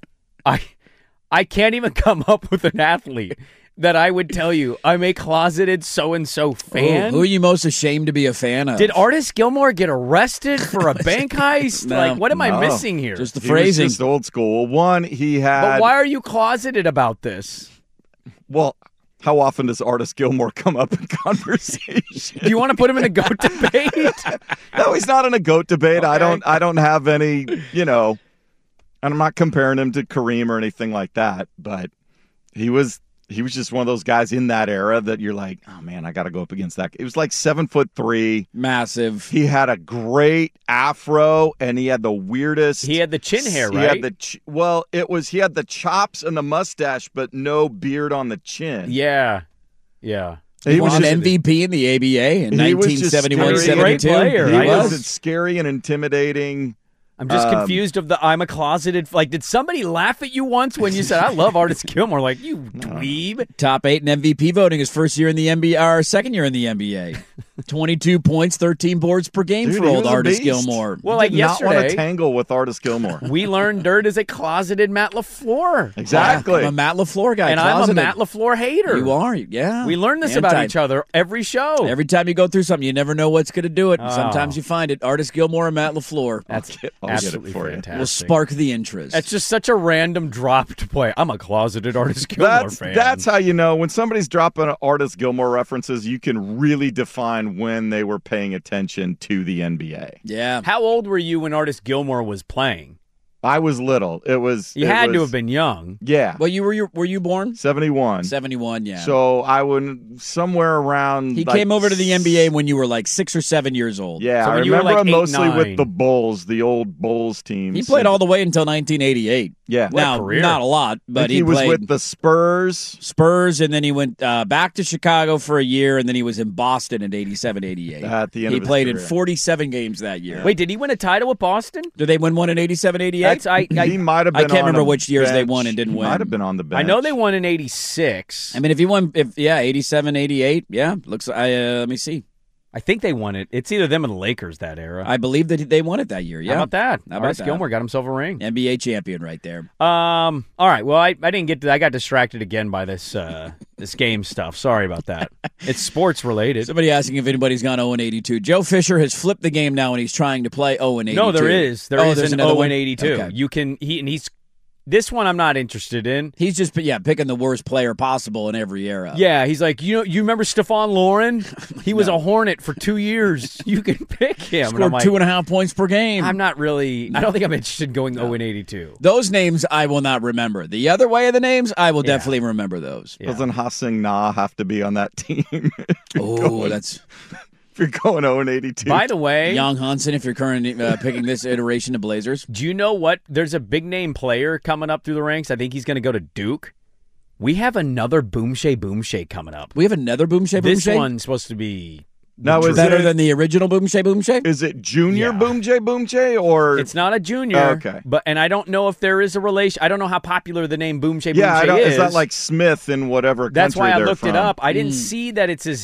I I can't even come up with an athlete that I would tell you I'm a closeted so-and-so fan. Ooh, who are you most ashamed to be a fan of? Did Artist Gilmore get arrested for a bank heist? No, like, what am I no. missing here? Just the He phrasing. was just old school. Well, one, he had. but why are you closeted about this? Well, how often does Artist Gilmore come up in conversation? Do you want to put him in a goat debate? No, he's not in a GOAT debate. I Okay. don't. I don't have any. You know, and I'm not comparing him to Kareem or anything like that. But he was. He was just one of those guys in that era that you're like, oh man, I got to go up against that. It was like seven foot three. Massive. He had a great afro, and he had the weirdest. He had the chin hair, He right? had the ch- well, it was he had the chops and the mustache, but no beard on the chin. Yeah. Yeah. he He was won just, M V P in the A B A in He was nineteen just seventy-one scary. Great seventy-two. player. He Right? was was. scary and intimidating. I'm just Um, confused of the I'm a closeted. Like, did somebody laugh at you once when you said, I love Artist Gilmore? Like, you dweeb. Top eight in M V P voting his first year in the N B A, or second year in the N B A. twenty-two points, thirteen boards per game Dude, for he old was a Artist beast. Gilmore. Well, He like did not want yesterday, to tangle with Artist Gilmore. we learned Dirt is a closeted Matt LaFleur. Exactly. I'm a Matt LaFleur guy. And I'm a closeted. Matt LaFleur hater. You are, yeah. We learn this Anti. about each other every show. Every time you go through something, you never know what's going to do it. And Oh. sometimes you find it. Artist Gilmore and Matt LaFleur That's I'll get- I'll get it absolutely for you. fantastic. will spark the interest. That's just such a random drop to play. I'm a closeted Artist Gilmore That's fan. that's how you know when somebody's dropping Artist Gilmore references. You can really define when they were paying attention to the N B A. yeah. How old were you when Artist Gilmore was playing? I was little. It was. You it had to was- have been young. Yeah. Well, you were you were you born? seventy-one. seventy-one, yeah. So I would somewhere around. he like, came over to the N B A when you were like six or seven years old. Yeah, So I when you were, remember like, him eight, mostly nine. with the Bulls, the old Bulls teams. He played all the way until nineteen eighty-eight. Yeah. What a Now, career. not a lot, I but think he, he was played with the Spurs. Spurs, and then he went uh, back to Chicago for a year, and then he was in Boston in eighty-seven eighty-eight. At the end he of his played in career. forty-seven games that year. Wait, did he win a title with Boston? Did they win one in eighty-seven eighty-eight? That's I. He I, might have I been. can't on remember a which years they bench. won and didn't He win. Might have been on the bench. I know they won in eighty-six. I mean, if he won, if yeah, eighty-seven, eighty-eight, yeah, looks. I uh, let me see. I think they won it. It's either them or the Lakers that era. I believe that they won it that year. Yeah, How about that? How about Artist that? Gilmore got himself a ring. N B A champion right there. Um. All right. Well, I, I didn't get to. I got distracted again by this uh, this game stuff. Sorry about that. It's sports related. Somebody asking if anybody's gone oh and eighty-two. Joe Fisher has flipped the game now, and he's trying to play oh and eighty-two. No, there is. There oh, is there's an another oh one? and eighty-two. Okay. You can he and he's this one I'm not interested in. He's just yeah picking the worst player possible in every era. Yeah, he's like, you know, you remember Stephon Lauren? He was No. a Hornet for two years. You can pick him. And Scored I'm like, two and a half points per game. I'm not really. I don't think I'm interested in going oh and eighty-two. Those names I will not remember. The other way of the names, I will Yeah. definitely remember those. Yeah. Doesn't Hassan Na have to be on that team? if you're Oh, going- that's if you're going oh and eighty-two. By the way, Young Hansen. If you're currently uh, picking this iteration of Blazers, do you know what? There's a big name player coming up through the ranks. I think he's going to go to Duke. We have another Boom Shea Boom Shea coming up. we have another Boom Shea Boom This Shea. one's supposed to be. Now, is better it, than the original Boom Shea Boom Shea. is it Junior Yeah. Boom J Boom J or It's not a junior. Oh, okay. But and I don't know if there is a relation. I don't know how popular the name Boom Shea Boom yeah? I Shea don't, is. is that like Smith in whatever That's country why I they're looked from? it up. I Hmm. didn't see that it's his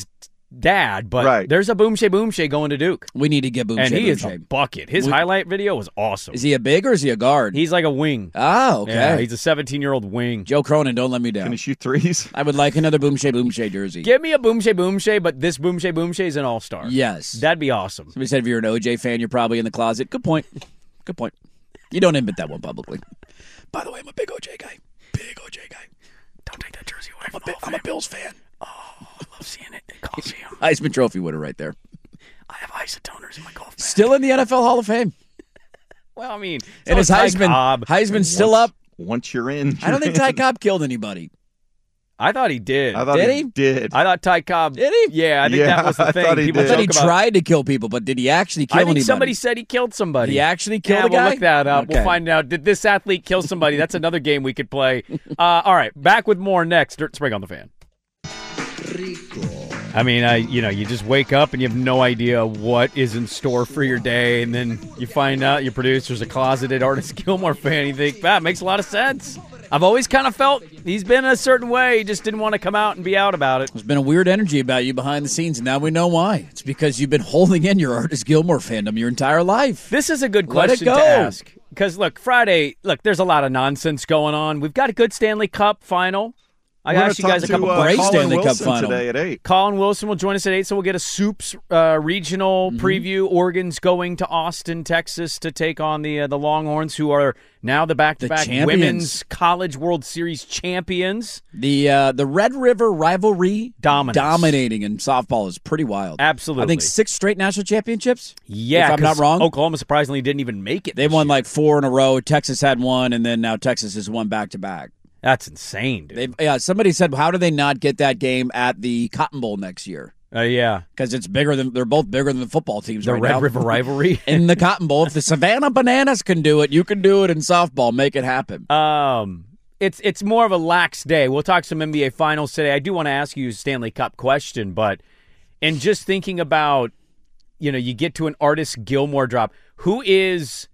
dad, but Right. there's a Boom Shay Boom Shay going to Duke. We need to get Boom And Shay he Boom is Shay. a bucket. His We- highlight video was awesome. Is he a big or is he a guard? He's like a wing. oh, okay. Yeah, he's a seventeen-year-old wing. Joe Cronin, don't let me down. Can he shoot threes? I would like another Boom Shay Boom Shay jersey. Give me a Boom Shay Boom Shay, but this Boom Shay Boom Shay is an all-star. Yes. That'd be awesome. Somebody said if you're an O J fan, you're probably in the closet. Good point. Good point. You don't admit that one publicly. By the way, I'm a big O J guy. Big O J guy. Don't take that jersey away I'm from a, the Bi- Hall I'm of a Fame. Bills fan. Oh, I love seeing it. It calls you. Heisman Trophy winner right there. I have isotoners in my golf bag. Still in the N F L Hall of Fame. Well, I mean, And his so Ty Heisman, Cobb. Heisman's still Once- up. Once you're in, I don't think you're Ty in. Cobb killed anybody. I thought he did. I thought Did he, he? did. I thought Ty Cobb. Did he? Yeah, I think Yeah, that was the I thing. thought he People did. I thought he joke about- tried to kill people, but did he actually kill I think anybody? somebody said he killed somebody. Did he actually kill yeah, the we'll guy? look that up. Okay. We'll find out. Did this athlete kill somebody? That's another game we could play. Uh, all right, back with more next. Dirt and Sprague on the Fan. I mean, I you know, you just wake up and you have no idea what is in store for your day, and then you find out your producer's a closeted Artis Gilmore fan. You think that makes a lot of sense. I've always kind of felt he's been a certain way. He just didn't want to come out and be out about it. There's been a weird energy about you behind the scenes, and now we know why. It's because you've been holding in your Artis Gilmore fandom your entire life. This is a good Let it question to go. ask. Because, look, Friday, look, there's a lot of nonsense going on. We've got a good Stanley Cup final. I We're gonna asked you guys a talk couple to, uh, great Colin Stanley Cup Wilson final. today at eight. Colin Wilson will join us at eight, so we'll get a Soups uh, regional Mm-hmm. preview. Oregon's going to Austin, Texas to take on the uh, the Longhorns, who are now the back-to-back champions. Women's College World Series champions. The uh, the Red River rivalry Dominance. dominating in softball is pretty wild. Absolutely. I think six straight national championships. Yeah, if I'm not 'cause wrong. Oklahoma surprisingly didn't even make it. They this won year. like four in a row. Texas had one, and then now Texas has won back to back. That's insane, dude. They've yeah. Somebody said, how do they not get that game at the Cotton Bowl next year? Uh, yeah, Because it's bigger than they're both bigger than the football teams the right Red now. River rivalry. In the Cotton Bowl, if the Savannah Bananas can do it, you can do it in softball. Make it happen. Um, it's it's more of a lax day. We'll talk some N B A finals today. I do want to ask you a Stanley Cup question, but in just thinking about, you know, you get to an Artis Gilmore drop. Who is,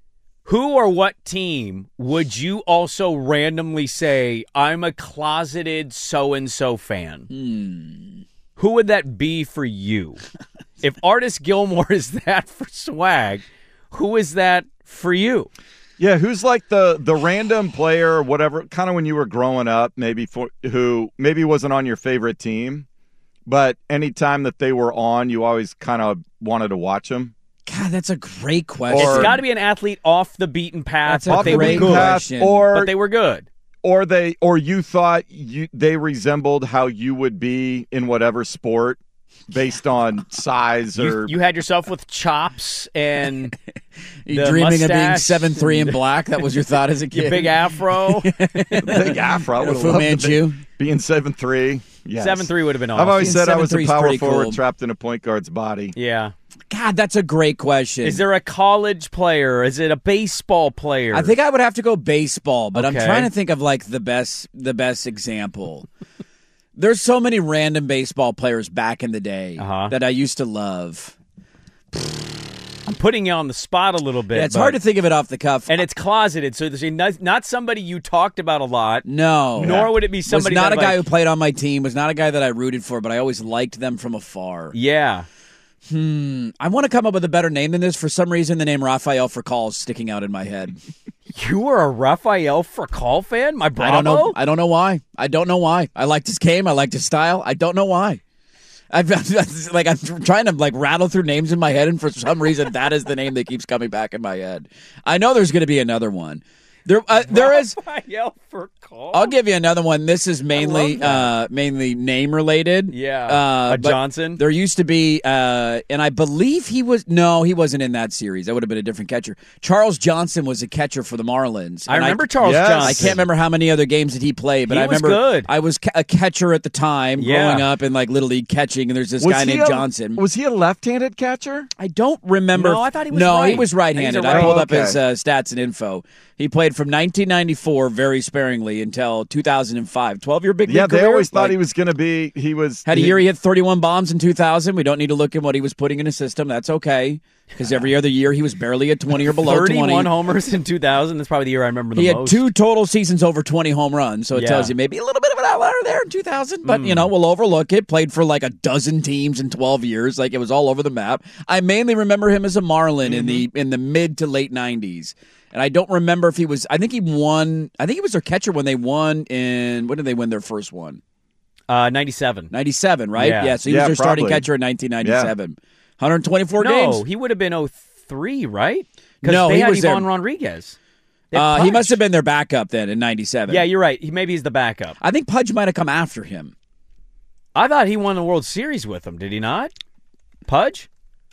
who or what team would you also randomly say, I'm a closeted so-and-so fan? Hmm. Who would that be for you? If Artis Gilmore is that for Swag, who is that for you? Yeah, who's like the the random player, or whatever, kind of when you were growing up, maybe for who maybe wasn't on your favorite team, but anytime that they were on, you always kind of wanted to watch them. God, that's a great question. Or- It's got to be an athlete off the beaten path, That's a but Off they the were great beaten good. path, question. or But they were good. or they or you thought you they resembled how you would be in whatever sport based on size You, or you had yourself with chops and you the dreaming of being mustache seven three and black? That was your thought as a kid. your big afro. big afro. I would Fu love Manchu. being seven three. Yes. Seven three would have been awesome. I've always Being said I was a 7'3" is power pretty forward cool. trapped in a point guard's body. Yeah. God, that's a great question. Is there a college player? Is it a baseball player? I think I would have to go baseball, but Okay. I'm trying to think of like the best the best example. There's so many random baseball players back in the day Uh-huh. that I used to love. I'm putting you on the spot a little bit. Yeah, it's but- hard to think of it off the cuff. And it's closeted, so there's a, not, not somebody you talked about a lot. no. Nor would it be somebody was not that, a guy like- who played on my team, was not a guy that I rooted for, but I always liked them from afar. Yeah. I want to come up with a better name than this. For some reason, the name Rafael Furcal is sticking out in my head. You were a Rafael Furcal fan? My Bravo? I don't know. I don't know why. I don't know why. I liked his game. I liked his style. I don't know why. I've like I'm trying to like rattle through names in my head, and for some reason, that is the name that keeps coming back in my head. I know there's going to be another one. There, uh, there is. Rafael Furcal? I'll give you another one. This is mainly, uh, mainly name related. Yeah. uh, A but Johnson? There used to be, uh, and I believe he was. No, he wasn't in that series. That would have been a different catcher. Charles Johnson was a catcher for the Marlins. I And remember Charles Yes. Johnson. I can't remember how many other games that he played, but He I was remember good. I was ca- a catcher at the time, Yeah. growing up in like little league catching, and there's this Was guy he named a- Johnson. Was he a left-handed catcher? I don't remember. No, I thought he was No, right. he was right-handed. He's a I right- pulled up Okay. his uh, stats and info. He played from nineteen ninety-four very sparingly until two thousand five. twelve-year big league Yeah, they career. always thought Like, he was going to be. He was had a year he hit thirty-one bombs in two thousand. We don't need to look at what he was putting in his system. That's okay. because every other year he was barely at twenty or below thirty-one twenty. homers in two thousand. That's probably the year I remember the He had most. two total seasons over twenty home runs, so it Yeah. tells you maybe a little bit of an outlier there in two thousand. But, Mm. you know, we'll overlook it. Played for like a dozen teams in twelve years. Like, it was all over the map. I mainly remember him as a Marlin Mm-hmm. in the in the mid to late nineties. And I don't remember if he was, I think he won, I think he was their catcher when they won in, when did they win their first one? Uh, ninety-seven. ninety-seven, right? Yeah. Yeah, so he Yeah, was their starting probably. catcher in nineteen ninety-seven. one hundred twenty-four No, games. he would have been oh three, right? Because No, they he had was there- Ivan Rodriguez. They had Uh, he Pudge. must have been their backup then in ninety-seven. Yeah, you're right. He, maybe he's the backup. I think Pudge might have come after him. I thought he won the World Series with him. Did he not? Pudge?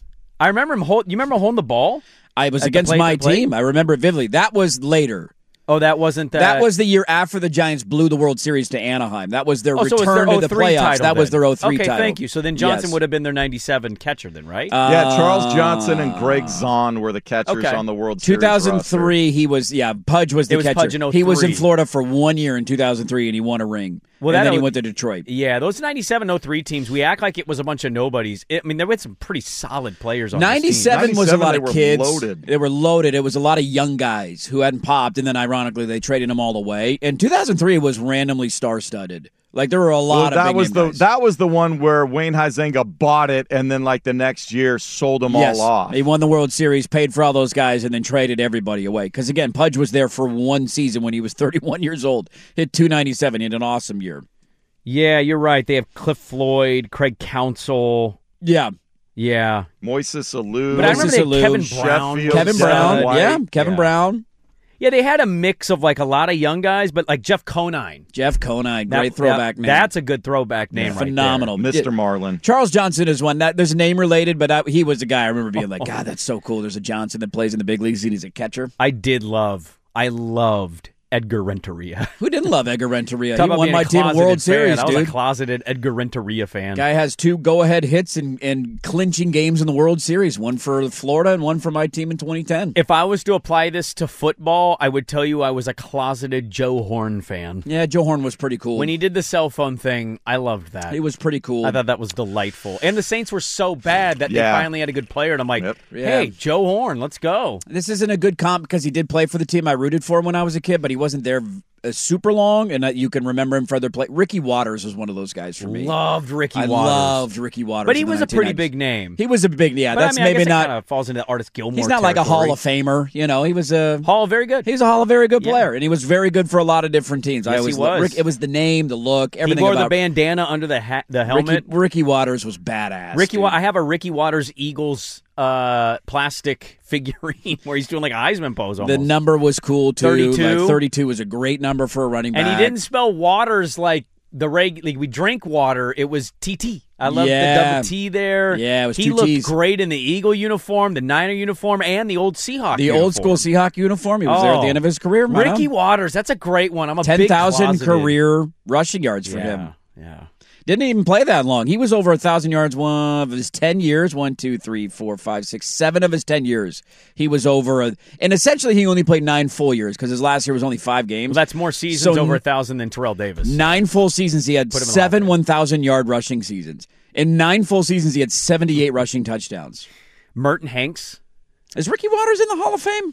I remember him hold. You remember holding the ball? I was At the against plate- my the plate? team. I remember it vividly. That was later. Oh, that wasn't that. That was the year after the Giants blew the World Series to Anaheim. That was their oh, so it was return their to the oh three playoffs. title That was then. their oh three okay, title. thank you. So then Johnson Yes. would have been their ninety-seven catcher then, right? Uh, Yeah, Charles Johnson and Greg Zahn were the catchers Okay. on the World Series two thousand three, roster. he was, yeah, Pudge was the It was catcher. Pudge in he was in oh three. Florida for one year in two thousand three, and he won a ring. Well, and that then he was- went to Detroit. Yeah, those ninety-seven oh three teams, we act like it was a bunch of nobodies. It, I mean, there were some pretty solid players on ninety-seven was a ninety-seven, lot they of were kids. loaded. They were loaded. It was a lot of young guys who hadn't popped, and then ironically they traded them all away. And two thousand three was randomly star-studded. Like there were a lot Well, of that big was name the guys. that was the one where Wayne Huizenga bought it and then like the next year sold them Yes, all off. he won the World Series, paid for all those guys, and then traded everybody away. Because again, Pudge was there for one season when he was thirty-one years old. Hit two ninety-seven. He had an awesome year. Yeah, you're right. They have Cliff Floyd, Craig Counsell. Yeah, Yeah. Moises Alou. But I remember they had Alou, Kevin Brown. Sheffield, Kevin Seth Brown. White. Yeah, Kevin Yeah. Brown. Yeah, they had a mix of like a lot of young guys, but like Jeff Conine. Jeff Conine, That- great throwback that- name. That's a good throwback name right there. phenomenal. Mister Yeah. Marlin. Charles Johnson is one that there's a name related, but I, he was a guy I remember being like, God, that's so cool. There's a Johnson that plays in the big leagues and he's a catcher. I did love, I loved Edgar Renteria. Who didn't love Edgar Renteria? Talk He about won being my a team a closeted World fan. Series, I was dude. a closeted Edgar Renteria fan. Guy has two go-ahead hits and, and clinching games in the World Series, one for Florida and one for my team in twenty ten. If I was to apply this to football, I would tell you I was a closeted Joe Horn fan. Yeah, Joe Horn was pretty cool. When he did the cell phone thing, I loved that. He was pretty cool. I thought that was delightful. And the Saints were so bad that Yeah. they finally had a good player, and I'm like, Yep. hey, Yeah. Joe Horn, let's go. This isn't a good comp because he did play for the team I rooted for when I was a kid, but he wasn't there uh, super long, and uh, you can remember him for other play. Ricky Waters was one of those guys for me. Loved Ricky I Waters. loved Ricky Waters. But he in the was a pretty nineteen nineties. big name. He was a big, yeah. but that's I mean, I maybe guess not. It kind of falls into the Artist Gilmore. He's not like a territory. Hall of Famer, you know. He was a Hall, very good. He's a Hall of very good Yeah. player, and he was very good for a lot of different teams. I Yes, always he loved- was. Rick, it was the name, the look, He everything wore about the bandana under the hat, the helmet. Ricky, Ricky Waters was badass. Ricky, dude. Wa- I have a Ricky Waters Eagles uh, plastic figurine where he's doing like a Heisman pose almost. The number was cool too. thirty-two. Like thirty-two was a great number for a running back. and he didn't spell Waters like the reg. Like we drink water. It was T T. I love Yeah. the double T there. Yeah, it was he two looked T's. great in the Eagle uniform, the Niner uniform, and the old Seahawk. The uniform. old school Seahawk uniform. He was there at the end of his career. man. Ricky Waters, that's a great one. I'm a ten big thousand closeted- career rushing yards for yeah, him. Yeah. Didn't even play that long. He was over a thousand yards one of his ten years. One, two, three, four, five, six, seven of his ten years. He was over a, and essentially he only played nine full years because his last year was only five games. Well, that's more seasons So over n- a thousand than Terrell Davis. Nine full seasons, he had Put him in the seven Hall of Fame. one thousand yard rushing seasons. In nine full seasons, he had seventy-eight rushing touchdowns. Merton Hanks. Is Ricky Waters in the Hall of Fame?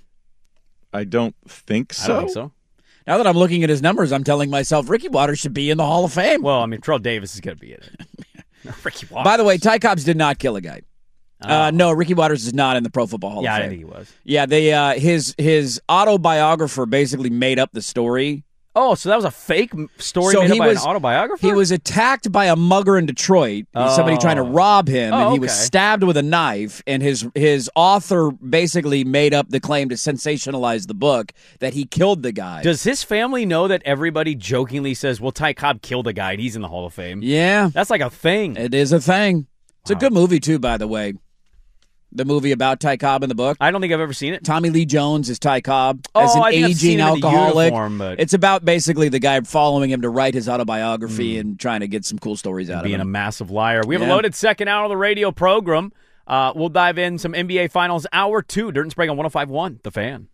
I don't think I so. don't think so. Now that I'm looking at his numbers, I'm telling myself Ricky Waters should be in the Hall of Fame. Well, I mean, Terrell Davis is going to be in it. Ricky Waters. By the way, Ty Cobbs did not kill a guy. Uh, no, Ricky Waters is not in the Pro Football Hall yeah, of I Fame. think he was. Yeah, they uh, his his autobiographer basically made up the story. Oh, so that was a fake m- story So made he up by was- an autobiographer? He was attacked by a mugger in Detroit, somebody Oh. trying to rob him, Oh, and he was okay. stabbed with a knife. And his his author basically made up the claim to sensationalize the book that he killed the guy. Does his family know that everybody jokingly says, well, Ty Cobb killed a guy and he's in the Hall of Fame? yeah, That's like a thing. it is a thing. It's Wow. a good movie too, by the way. The movie about Ty Cobb in the book. I don't think I've ever seen it. Tommy Lee Jones is Ty Cobb Oh, as an I think I've seen aging him in the alcoholic. uniform, but- It's about basically the guy following him to write his autobiography and trying to get some cool stories out Being of a him. massive liar. We have Yeah. a loaded second hour of the radio program. Uh, we'll dive in some N B A Finals hour two. Dirt and Sprague on one oh five point one, The Fan.